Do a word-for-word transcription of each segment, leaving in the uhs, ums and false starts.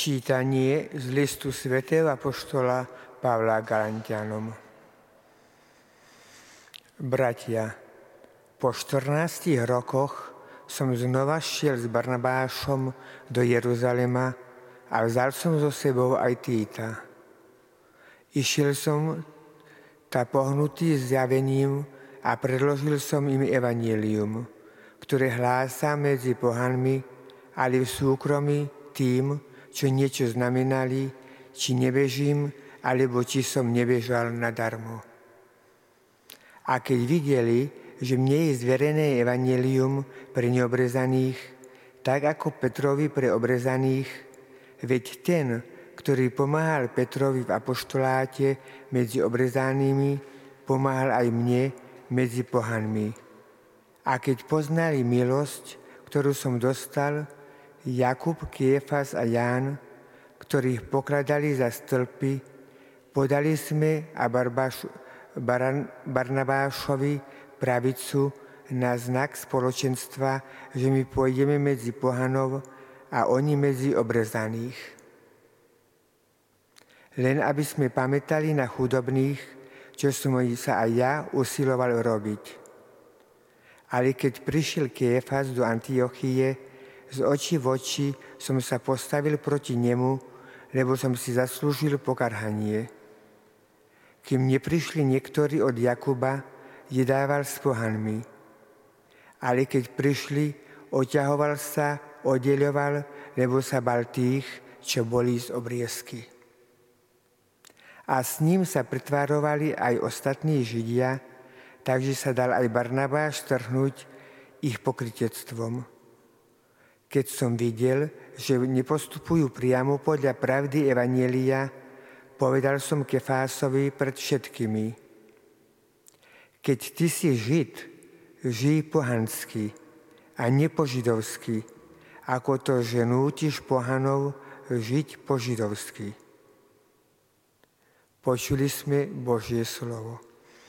Čítanie z listu svätého apoštola Pavla Galanťanom. Bratia, po štrnástich rokoch som znova šiel s Barnabášom do Jeruzalema a vzal som so sebou aj Týta. Išiel som tá pohnutý zjavením a predložil som im evanjelium, ktoré hlásam medzi pohanmi, ale v súkromí tým, čo niečo znamenali, či nebežím, alebo či som nebežal nadarmo. A keď videli, že mne je zverené evanjelium pre neobrezaných, tak ako Petrovi pre obrezaných, veď ten, ktorý pomáhal Petrovi v apoštoláte medzi obrezanými, pomáhal aj mne medzi pohanmi. A keď poznali milosť, ktorú som dostal, Jakub, Kéfas a Ján, ktorých pokladali za stĺpy, podali sme a Barbaš, Baran, Barnabášovi pravicu na znak spoločenstva, že my pôjdeme medzi pohanov a oni medzi obrezaných. Len aby sme pamätali na chudobných, čo som sa aj ja usiloval robiť. Ale keď prišiel Kéfas do Antiochie, z očí v oči som sa postavil proti nemu, lebo som si zaslúžil pokarhanie. Kým neprišli niektorí od Jakuba, jedával s pohanmi. Ale keď prišli, oťahoval sa, oddeľoval, lebo sa bal tých, čo boli z obriezky. A s ním sa pretvárovali aj ostatní Židia, takže sa dal aj Barnabáš strhnúť ich pokrytectvom. Keď som videl, že nepostupujú priamo podľa pravdy evanjelia, povedal som Kefásovi pred všetkými. Keď ty si Žid, žij pohansky a nepožidovsky, ako to, že nútiš pohanov žiť požidovsky. Počuli sme Božie slovo.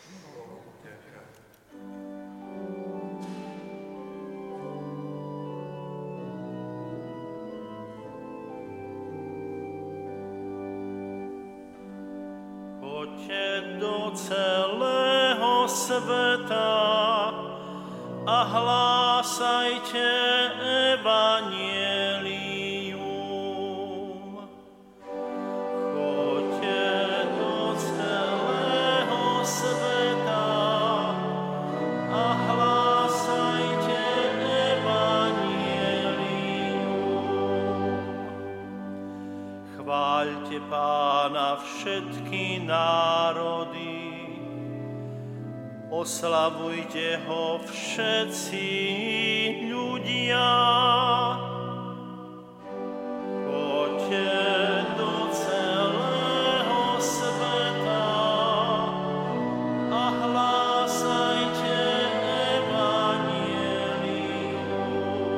Do celého sveta a hlásajte evanjelium. Choďte do celého sveta a hlásajte evanjelium. Chváľte Pána všetky národy, oslavujte ho všetci ľudia. Choďte do celého sveta a hlásajte evanjelium.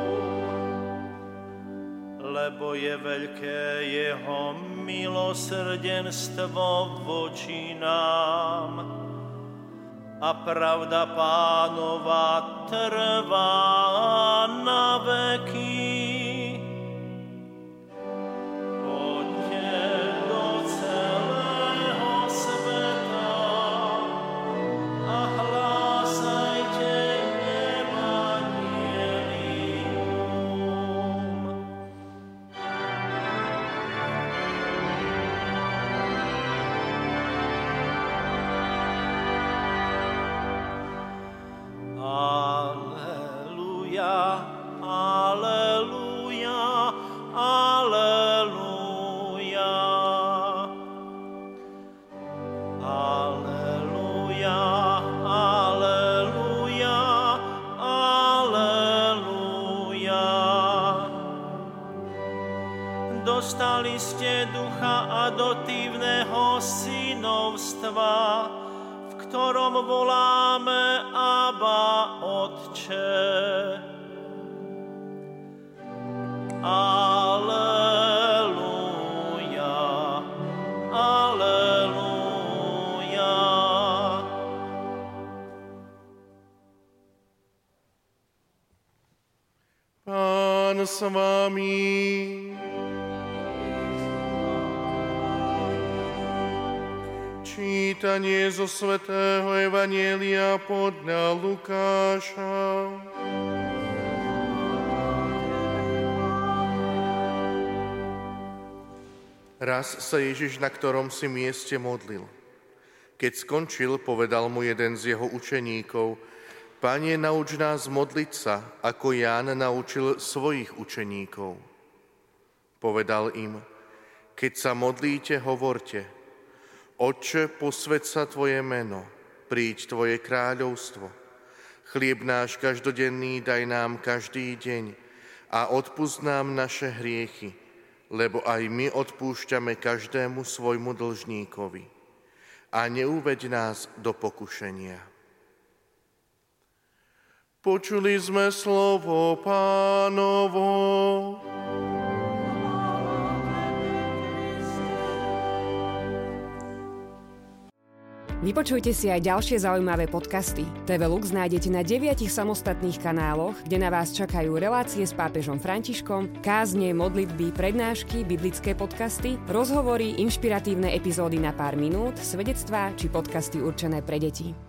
Lebo je veľké jeho milosrdenstvo voči nám a pravda Pánova trvá na veky. Choďte do celého sveta a hlásajte evanjelium. Dostali ste ducha adoptívneho synovstva, v ktorom voláme Abba, Otče. Aleluja, aleluja. Pán s vami. Čítanie zo svätého Evanjelia podľa Lukáša. Raz sa Ježiš na ktorom si mieste modlil. Keď skončil, povedal mu jeden z jeho učeníkov: Pane, nauč nás modliť sa, ako Ján naučil svojich učeníkov. Povedal im: Keď sa modlíte, hovorte: Otče, posväť sa Tvoje meno, príď Tvoje kráľovstvo. Chlieb náš každodenný daj nám každý deň a odpusť nám naše hriechy, lebo aj my odpúšťame každému svojmu dlžníkovi. A neuveď nás do pokušenia. Počuli sme slovo Pánovo. Vypočujte si aj ďalšie zaujímavé podcasty. té vé Lux nájdete na deviatich samostatných kanáloch, kde na vás čakajú relácie s pápežom Františkom, kázne, modlitby, prednášky, biblické podcasty, rozhovory, inšpiratívne epizódy na pár minút, svedectvá či podcasty určené pre deti.